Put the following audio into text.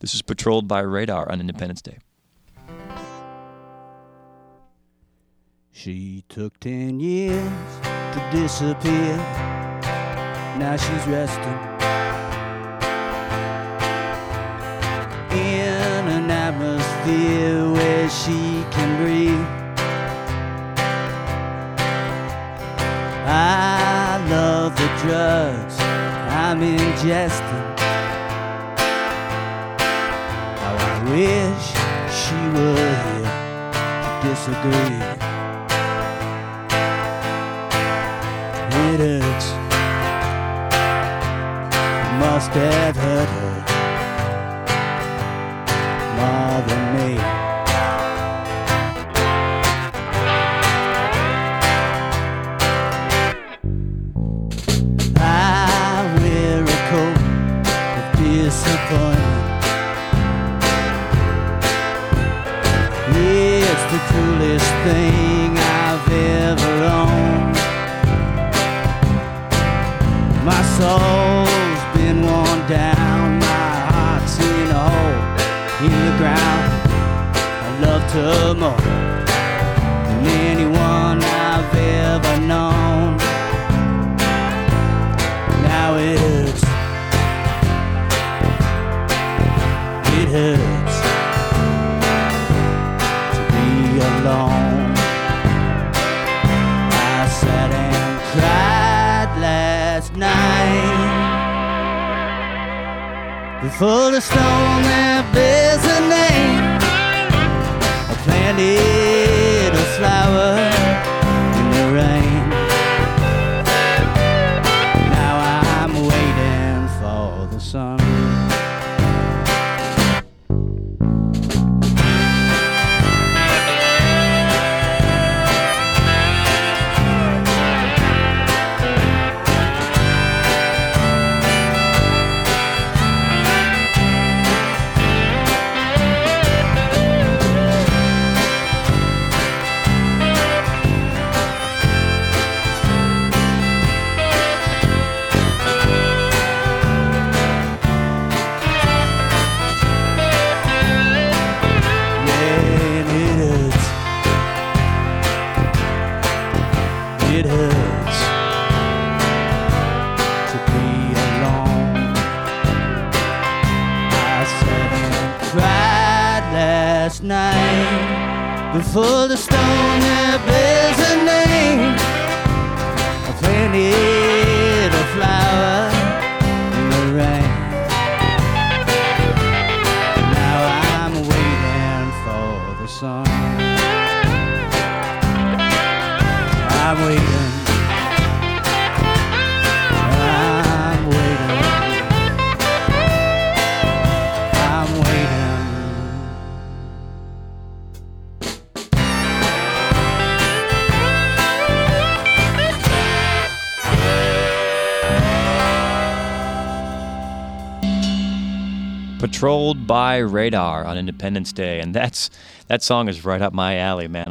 This is Patrolled by Radar on Independence Day. She took 10 years to disappear. Now she's resting in an atmosphere where she can breathe. I love the drugs I'm ingesting. How I wish she were here to disagree. It hurts, must have hurt her more than me. I wear a coat of disappointment. It's the cruelest thing I've ever owned. My soul's been worn down, my heart's in a hole in the ground. I loved her more than anyone I've ever known. Now it hurts to be alone. I sat and cried last night before the stone that bears a name. I planted a flower in the rain. Now I'm waiting for the sun. It hurts to be alone. I sat and cried last night before the stone that bears a name. I planted a flower in the rain. Now I'm waiting for the sun. I'm waiting. I'm waiting. I'm waiting. Patrolled by Radar on Independence Day, and that song is right up my alley, man.